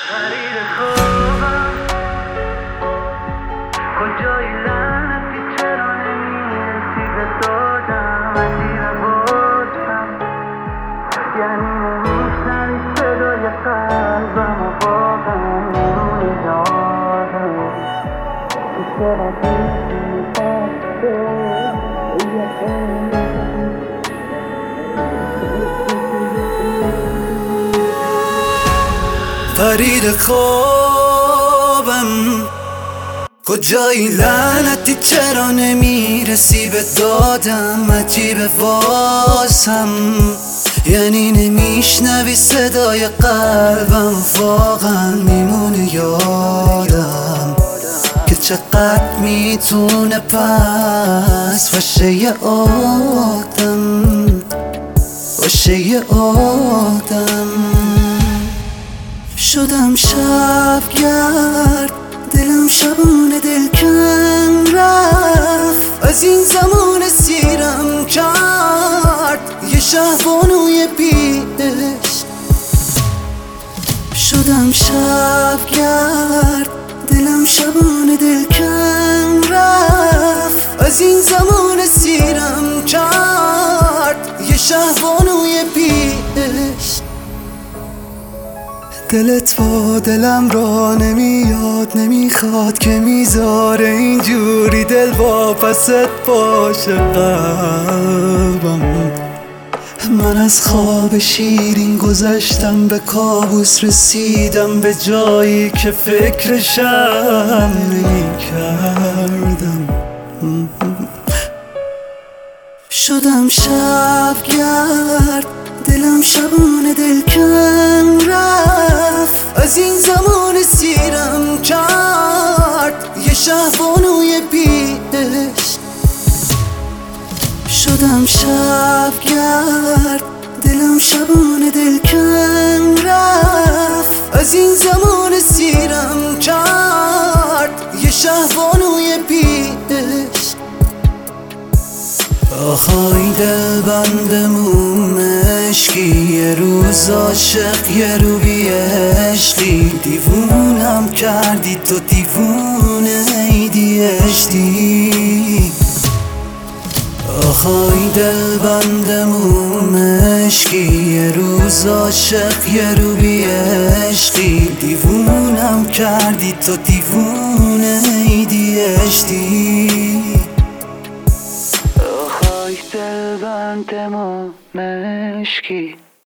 فرید خوبم کجایی لعنتی چرا نمیرسی به دادم عجیب بازم یعنی نمیشنوی صدای قلبم و واقعا میمونی یادم تو چرا پیشی بسته فرید خوابم کجایی لعنتی چرا نمیرسی به دادم عجیبه واسم یعنی نمیشنوی صدای قلبم واقعا میمونه یادم که چقدر میتونه پس باشه یه آدم شدم شبگرد دلم شبونه دلکن رفت از این زمان سیرم کرد یه شهوانوی بیش شدم شبگرد دلم شبونه دلکن رفت از این زمان سیرم کرد یه شهوانوی بیش دلت با دلم را نمیاد نمیخواد که میذاره اینجوری دل واپست باشه قلبم من از خواب شیرین گذشتم به کابوس رسیدم به جایی که فکرشم نمیکردم شدم شبگرد دلم شبونه دلکن رفت از این زمان سیرم کرد یه شهوانوی بیش شدم شبگرد دلم شبونه دلکن رفت از این زمان سیرم کرد یه شهوانوی بیش آخای دل بندمون عشقی یه روز عاشق یه رو بی عشقی دیوونم کردی تو دیوونه ADHD آخای دل بندمون عشقی یه روز عاشق یه رو بی عشقی دیوونم کردی تو دیوونه ADHD دل بند ما مشکی